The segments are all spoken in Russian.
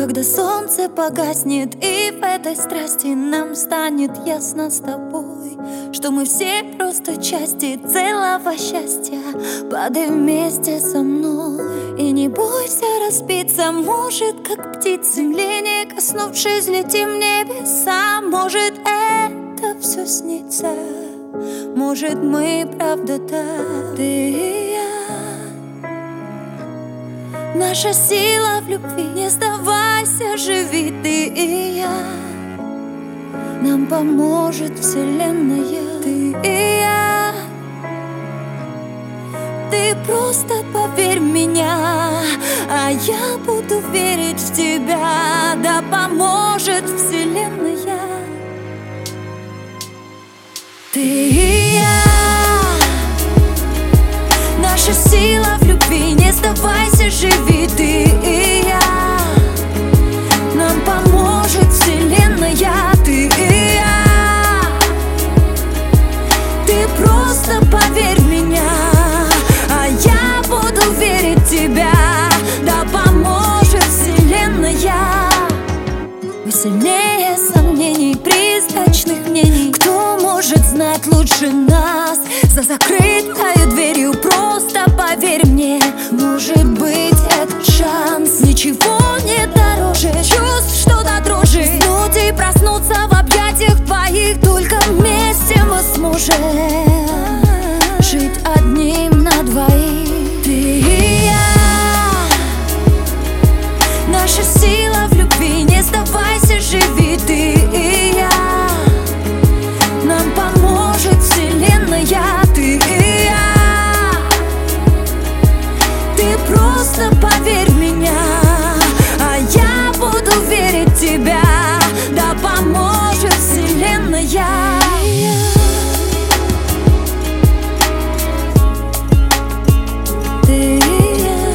Когда солнце погаснет, и в этой страсти нам станет ясно с тобой, что мы все просто части целого счастья. Падай вместе со мной и не бойся разбиться. Может, как птиц земли не коснувшись, летим в небеса. Может, это все снится, может, мы правда так, ты и я. Наша сила в любви, не сдавайся, живи, ты и я. Нам поможет вселенная, ты и я. Ты просто поверь в меня, а я буду верить в тебя. Да поможет вселенная, ты и я. Наша сила в любви, не сдавайся, живи, ты и я. Нам поможет вселенная, ты и я. Ты просто поверь в меня, а я буду верить в тебя. Да поможет вселенная. Мы сильнее сомнений, призрачных мнений. Кто может знать лучше нас? За закрытой дверью просто поверь мне, может быть этот шанс. Ничего не дороже чувств, что до дрожи. Уснуть и проснуться в объятиях твоих. Только вместе мы сможем жить одним на двоих, ты и я. Наша сила в любви, не сдавайся, живи, ты и я. Нам поможет вселенная, ты и я. Ты просто поверь в меня, а я буду верить в тебя. Да поможет вселенная. Ты и я.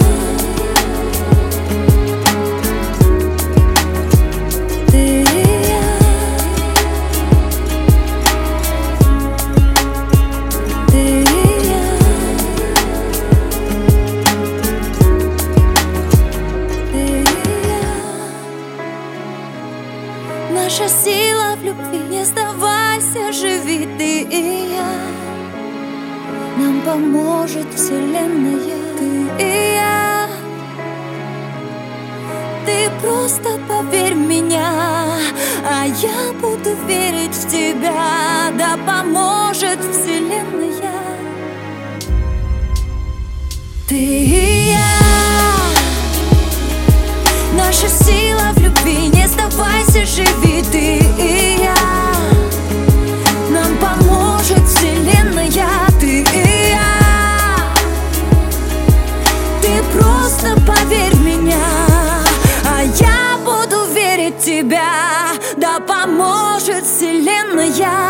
Ты и я. Ты и я. Ты и я. Наша сила в любви, не сдавайся, живи, ты и я. Нам поможет вселенная, ты и я. Ты просто поверь в меня, а я буду верить в тебя. Да поможет вселенная, ты и я. Наша сила в любви, не сдавайся, живи, ты и я. Нам поможет вселенная, ты и я. Ты просто поверь в меня, а я буду верить в тебя. Да поможет вселенная.